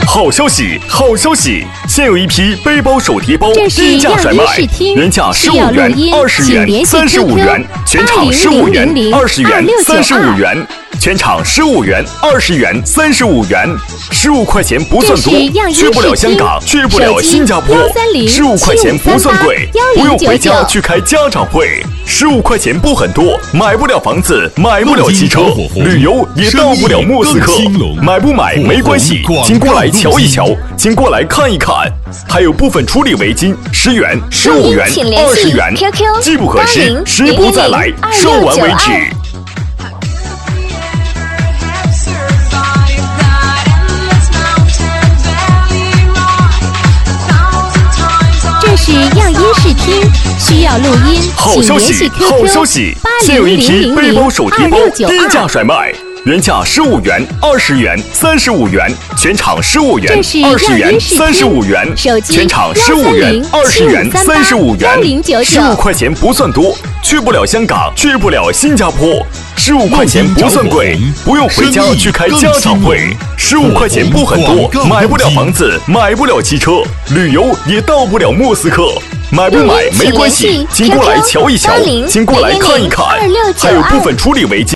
好消息，好消息！现有一批背包手提包低价甩卖，原价15元、20元、35元，全场15元、20元、35元。全场15元、20元、35元，15块钱不算多，去不了香港，去不了新加坡，15块钱不算贵，不用回家去开家长会，15块钱不很多，买不了房子，买不了汽车，旅游也到不了莫斯科，买不买没关系，请过来瞧一瞧，请过来看一看，还有部分处理围巾，10元、15元、20元，既不合适，时不再来，售完为止。 是样音试听，需要录音， 好消息，好消息！现有一批背包手提包低价甩卖，原价15元、20元、35元，全场15元、20元、35元，全场15元、20元、35元，15块钱不算多，去不了香港，去不了新加坡，15块钱不算贵，不用回家去开家长会，15块钱不很多，买不了房子，买不了汽车，旅游也到不了莫斯科。买不买没关系，请过来瞧一瞧，请过来看一看，还有部分处理围巾。